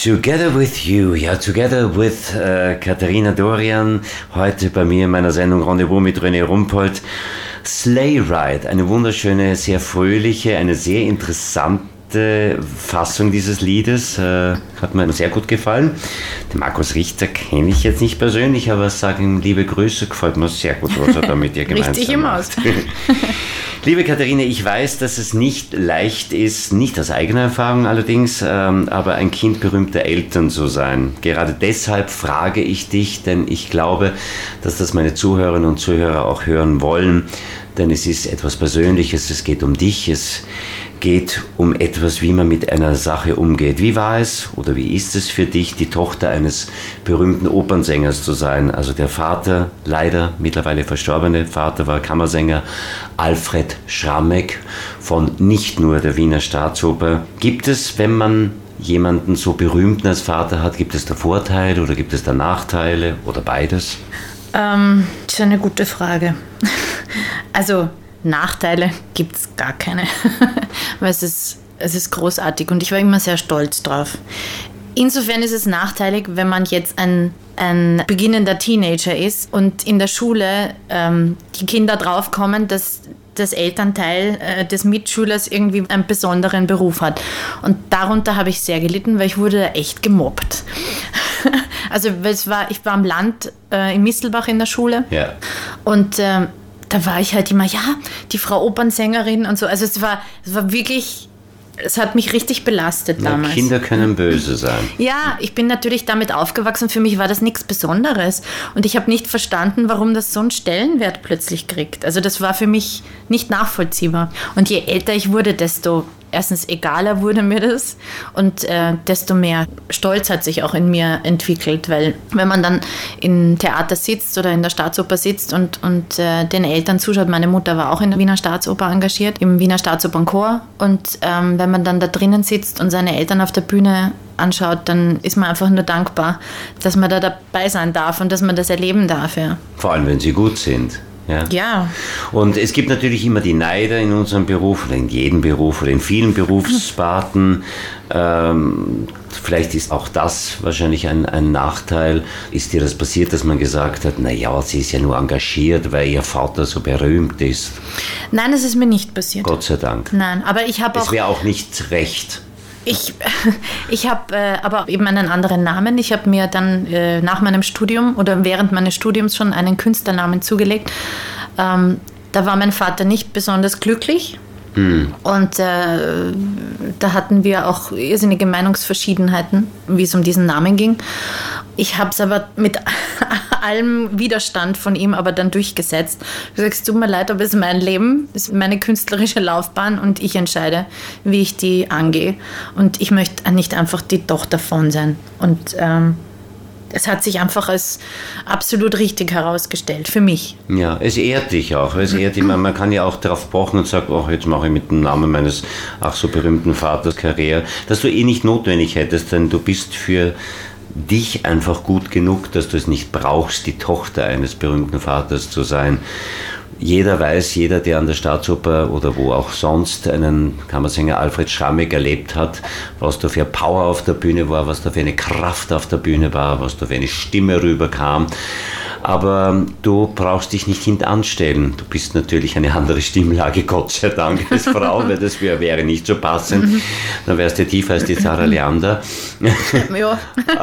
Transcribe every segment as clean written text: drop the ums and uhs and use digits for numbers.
Together with You, ja, Together with Katharina Dorian, heute bei mir in meiner Sendung Rendezvous mit René Rumpold. Sleigh Ride, eine wunderschöne, sehr fröhliche, eine sehr interessante Fassung dieses Liedes, hat mir sehr gut gefallen. Den Markus Richter kenne ich jetzt nicht persönlich, aber sage ihm liebe Grüße, gefällt mir sehr gut, was er da mit dir gemeinsam Richtig im Haus. Liebe Katharina, ich weiß, dass es nicht leicht ist, nicht aus eigener Erfahrung allerdings, aber ein Kind berühmter Eltern zu sein. Gerade deshalb frage ich dich, denn ich glaube, dass das meine Zuhörerinnen und Zuhörer auch hören wollen, denn es ist etwas Persönliches, es geht um dich, es geht um etwas, wie man mit einer Sache umgeht. Wie war es oder wie ist es für dich, die Tochter eines berühmten Opernsängers zu sein? Also der Vater, leider mittlerweile verstorbene Vater, war Kammersänger Alfred Schrammeck von nicht nur der Wiener Staatsoper. Gibt es, wenn man jemanden so berühmten als Vater hat, gibt es da Vorteile oder gibt es da Nachteile oder beides? Das ist eine gute Frage. Also Nachteile gibt es gar keine, weil es ist großartig und ich war immer sehr stolz drauf. Insofern ist es nachteilig, wenn man jetzt ein beginnender Teenager ist und in der Schule die Kinder draufkommen, dass das Elternteil des Mitschülers irgendwie einen besonderen Beruf hat. Und darunter habe ich sehr gelitten, weil ich wurde da echt gemobbt. Also ich war am Land in Mistelbach in der Schule, ja. Und da war ich halt immer, ja, die Frau Opernsängerin und so. Also es war wirklich, es hat mich richtig belastet damals. Kinder können böse sein. Ja, ich bin natürlich damit aufgewachsen. Für mich war das nichts Besonderes. Und ich habe nicht verstanden, warum das so einen Stellenwert plötzlich kriegt. Also das war für mich nicht nachvollziehbar. Und je älter ich wurde, desto erstens egaler wurde mir das und desto mehr Stolz hat sich auch in mir entwickelt, weil wenn man dann im Theater sitzt oder in der Staatsoper sitzt und den Eltern zuschaut, meine Mutter war auch in der Wiener Staatsoper engagiert, im Wiener Staatsopernchor, und wenn man dann da drinnen sitzt und seine Eltern auf der Bühne anschaut, dann ist man einfach nur dankbar, dass man da dabei sein darf und dass man das erleben darf. Ja. Vor allem, wenn sie gut sind. Ja. Ja. Und es gibt natürlich immer die Neider in unserem Beruf oder in jedem Beruf oder in vielen Berufssparten. Vielleicht ist auch das wahrscheinlich ein Nachteil. Ist dir das passiert, dass man gesagt hat, naja, sie ist ja nur engagiert, weil ihr Vater so berühmt ist? Nein, es ist mir nicht passiert. Gott sei Dank. Nein, aber ich habe auch... Es wäre auch nicht recht. Ich habe aber eben einen anderen Namen. Ich habe mir dann nach meinem Studium oder während meines Studiums schon einen Künstlernamen zugelegt. Da war mein Vater nicht besonders glücklich. Und da hatten wir auch irrsinnige Meinungsverschiedenheiten, wie es um diesen Namen ging. Ich habe es aber mit allem Widerstand von ihm aber dann durchgesetzt. Ich sage, es tut mir leid, aber es ist mein Leben, es ist meine künstlerische Laufbahn und ich entscheide, wie ich die angehe. Und ich möchte nicht einfach die Tochter von sein. Und es hat sich einfach als absolut richtig herausgestellt, für mich. Ja, es ehrt dich auch. Es ehrt dich. Man kann ja auch darauf pochen und sagen, oh, jetzt mache ich mit dem Namen meines ach so berühmten Vaters Karriere, dass du nicht notwendig hättest, denn du bist für dich einfach gut genug, dass du es nicht brauchst, die Tochter eines berühmten Vaters zu sein. Jeder weiß, jeder, der an der Staatsoper oder wo auch sonst einen Kammersänger Alfred Schrammeck erlebt hat, was da für Power auf der Bühne war, was da für eine Kraft auf der Bühne war, was da für eine Stimme rüberkam. Aber du brauchst dich nicht hintanstellen. Du bist natürlich eine andere Stimmlage, Gott sei Dank, als Frau, weil das wäre nicht so passend. Dann wärst du tiefer als die Sarah Leander. Ja.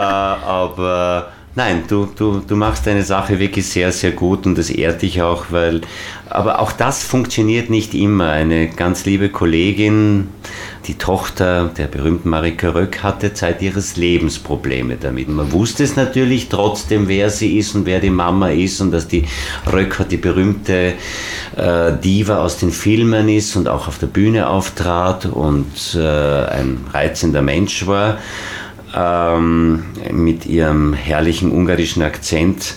Aber nein, du machst deine Sache wirklich sehr, sehr gut und das ehrt dich auch, aber auch das funktioniert nicht immer. Eine ganz liebe Kollegin, die Tochter der berühmten Marika Röck, hatte Zeit ihres Lebens Probleme damit. Man wusste es natürlich trotzdem, wer sie ist und wer die Mama ist und dass die Röck die berühmte Diva aus den Filmen ist und auch auf der Bühne auftrat und ein reizender Mensch war. Mit ihrem herrlichen ungarischen Akzent,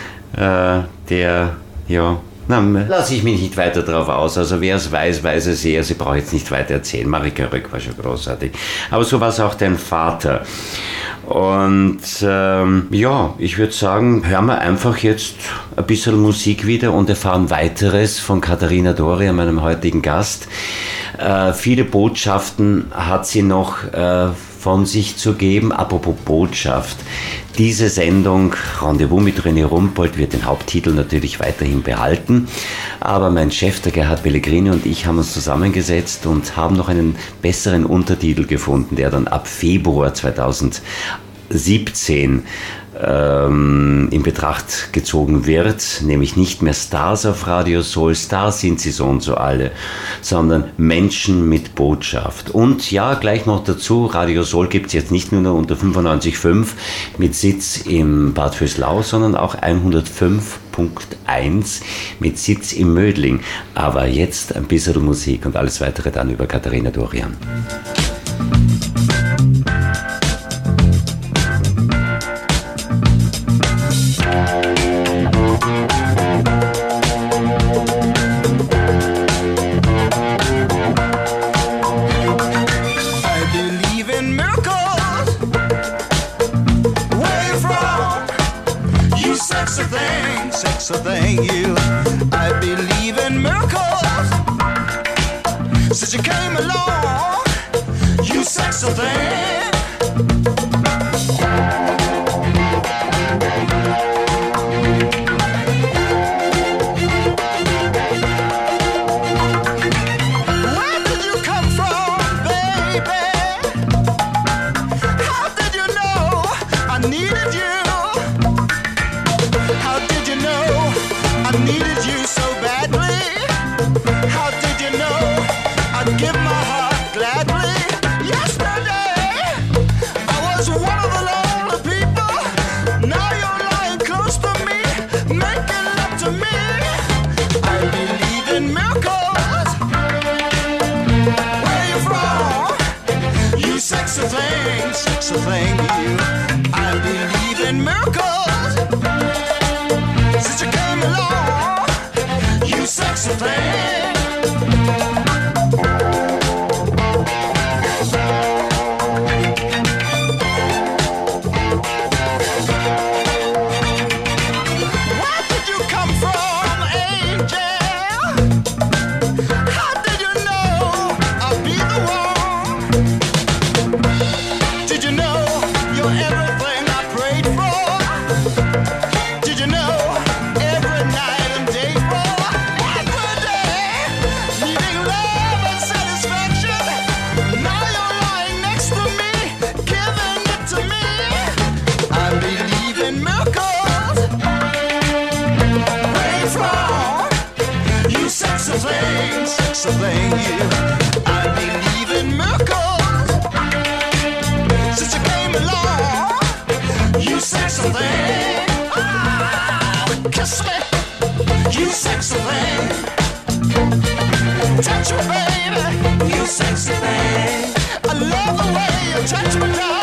lasse ich mich nicht weiter drauf aus. Also wer es weiß, weiß es eher. Sie braucht jetzt nicht weiter erzählen. Marika Röck war schon großartig. Aber so war es auch dein Vater. Und ich würde sagen, hören wir einfach jetzt ein bisschen Musik wieder und erfahren weiteres von Katharina Dorian, meinem heutigen Gast. Viele Botschaften hat sie noch von sich zu geben. Apropos Botschaft. Diese Sendung Rendezvous mit René Rumpold wird den Haupttitel natürlich weiterhin behalten. Aber mein Chef, der Gerhard Pellegrini, und ich haben uns zusammengesetzt und haben noch einen besseren Untertitel gefunden, der dann ab Februar 2017 in Betracht gezogen wird, nämlich nicht mehr Stars auf Radio Soul, Stars sind sie so und so alle, sondern Menschen mit Botschaft. Und ja, gleich noch dazu, Radio Soul gibt es jetzt nicht nur unter 95.5 mit Sitz im Bad Vöslau, sondern auch 105.1 mit Sitz im Mödling. Aber jetzt ein bisschen Musik und alles weitere dann über Katharina Dorian. So thank you. I believe in miracles. Since you came along, you sexy thing. Where did you come from, baby? How did you know I needed you? How did you know I needed you so badly? How did you know I'd give my heart gladly? Yesterday I was one of the lonely people. Now you're lying close to me, making love to me. I believe in miracles. Where you from? You sexy thing, you. I believe in miracles. Since you came along, you sexy thing. Where did you come from, angel? How did you know I'd be the one? Did you know you're everything I prayed for? Did you know every night and day for every day, needing love and satisfaction? Now you're lying next to me, giving it to me. I believe in miracles. Where you from? You sexy thing, you. I believe in miracles. Since you came along, you sexy thing. Kiss me, you sexy thing. Touch me, baby, you sexy thing. I love the way you touch me, darling.